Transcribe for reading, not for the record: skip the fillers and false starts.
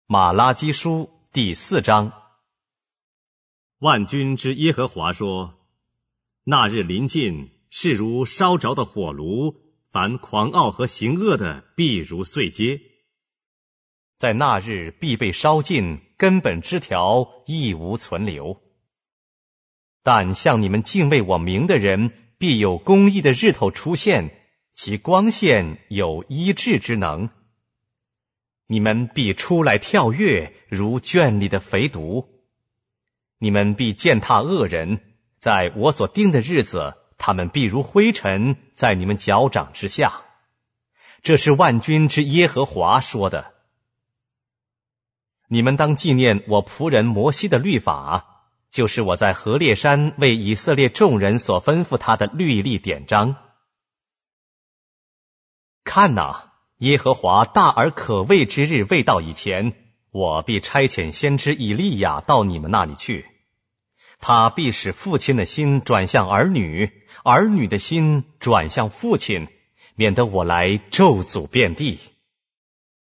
马拉基书第4章。 万军之耶和华说：那日临近，是如烧着的火炉，凡狂傲和行恶的，必如碎秸。 在那日必被烧尽，根本枝条亦无存留。但向你们敬畏我名的人，必有公义的日头出现，其光线有医治之能。你们必出来跳跃，如圈里的肥犊。你们必践踏恶人，在我所定的日子，他们必如灰尘，在你们脚掌之下。这是万军之耶和华说的。你们当纪念我仆人摩西的律法，就是我在何烈山为以色列众人所吩咐他的律例典章。看哪，耶和华大而可畏之日未到以前，我必差遣先知以利亚到你们那里去。他必使父亲的心转向儿女，儿女的心转向父亲，免得我来咒诅遍地。